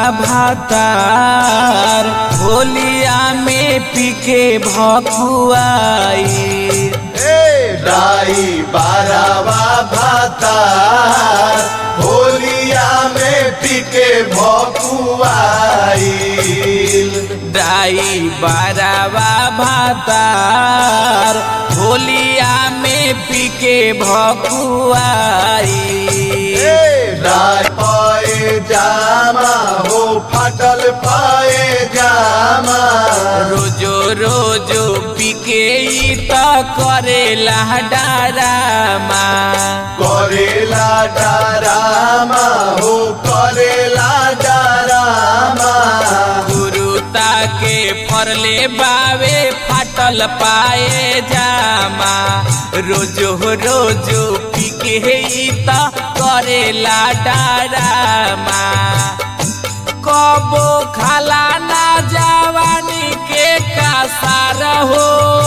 भातार होलिया में पीके भकुआई। डाई बारावा भातार होलिया में पीके भकुआई। डाई बारावा भातार होलिया में पीके भकुआई। डाई पाए जामा हो फाटल पाए जामा। रोजो रोजो पीके त करेला डरामा। करेला डरामा हो करेला डरामा। गुरुता के फरले बावे फाटल पाए जामा। रोजो रोजो पीके त करेला डरामा। कबो खाला ना जवानी के कासार हो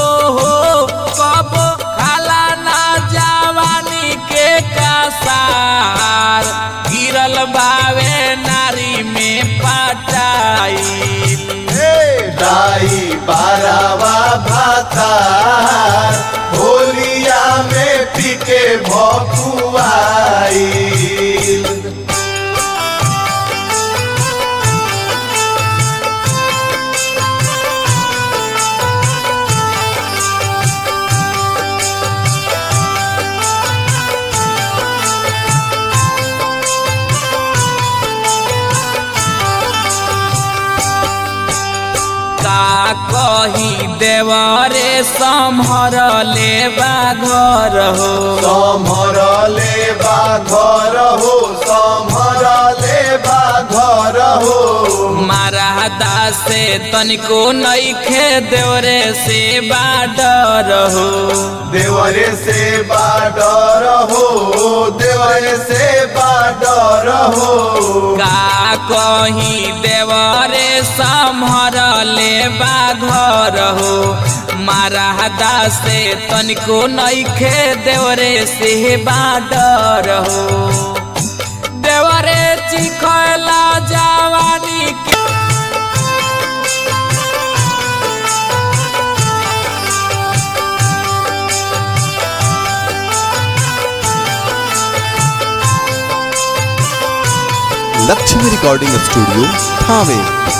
कबो खाला ना जवानी के कासार। गिरल बावे नारी में पटाई। डाई बारावा भातार होलिया में पीके भकुआई। कही देवरे सम्हर लेबा घर हो। सम्हर लेबा घर हो सम्हर लेबा घर हो। मारदा से तनिको नइखे देवरे से बाडर हो। देवरे से बाडर हो देवरे से बाडर हो। का कही देवरे सम्हर लेबा घर हो। मारदा से तनिको नइखे देवरे से बाडर हो। देवरे चिखला जवानी के लक्ष्मी रिकॉर्डिंग स्टूडियो थावे।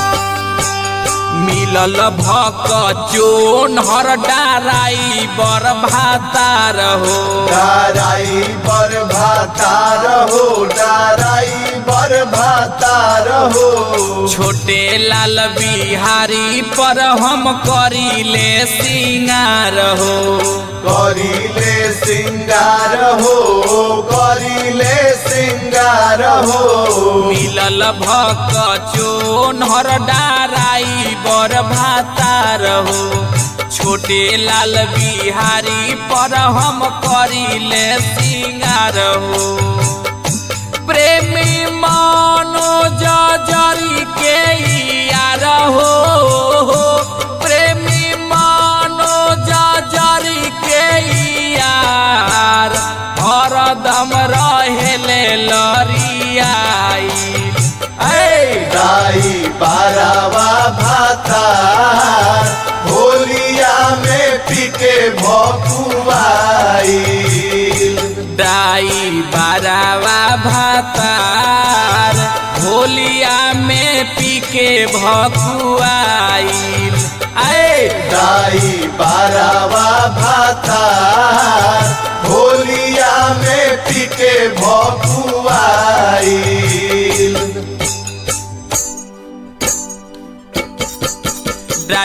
मिलल भक चोन हर डाराई बर भातार हो। डाराई बर भातार हो डाराई बर भातार हो। छोटे लाल बिहारी पर हम करीले सिंगार हो। करीले सिंगार हो करीले सिंगार हो। मिलल भक चोन हर डाराई बर भातार हो। छोटे लाल बिहारी पर हम करीले सिंगार हो। प्रेमी मनोज जरी के यार हो। प्रेमी मनोज जरी के यार हरदम रहेले लरियाई। डाई बारावा भातार होलिया में पीके भकुआई। डाई बारावा भातार होलिया में पीके भकुआई। डाई बारावा भातार होलिया में पीके भकुआई।